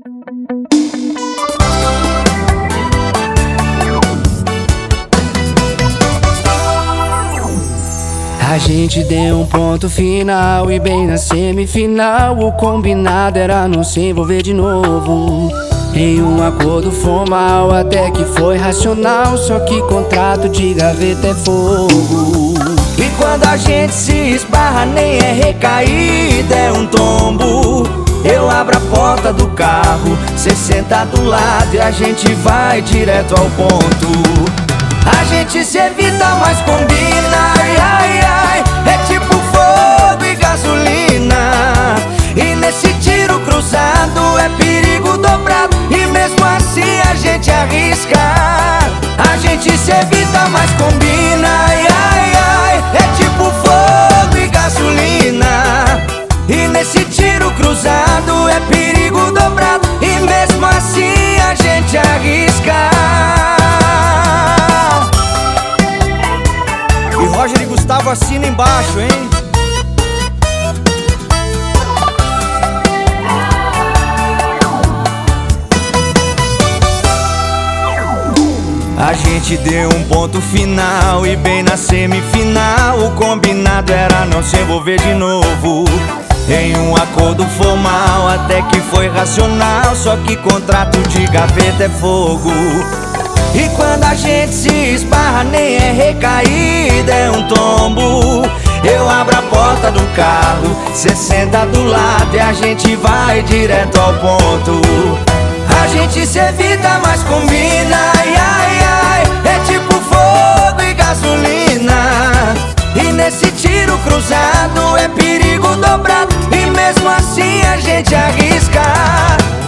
A gente deu um ponto final e bem na semifinal o combinado era não se envolver de novo em um acordo formal, até que foi racional, só que contrato de gaveta é fogo. E quando a gente se esbarra nem é recaída, é um tombo. Eu abro a porta do carro, cê senta do lado e a gente vai direto ao ponto. A gente se evita, mas combina, ai, ai, ai. É tipo fogo e gasolina. E nesse tiro cruzado é perigo dobrado, e mesmo assim a gente arrisca. A gente se evita, mas combina, ai, ai, ai. É tipo fogo e gasolina. E nesse tiro cruzado é perigo dobrado, e mesmo assim a gente arrisca. Roger e Gustavo assina embaixo, hein? A gente deu um ponto final e bem na semifinal o combinado era não se envolver de novo em um acordo formal, até que foi racional, só que contrato de gaveta é fogo. E quando a gente se esbarra nem é recaída, é um tombo. Eu abro a porta do carro, cê senta do lado e a gente vai direto ao ponto. A gente se evita, mas combina, ai, ai, ai. É tipo fogo e gasolina. E nesse tiro cruzado é perigo dobrado, e mesmo assim a gente arrisca.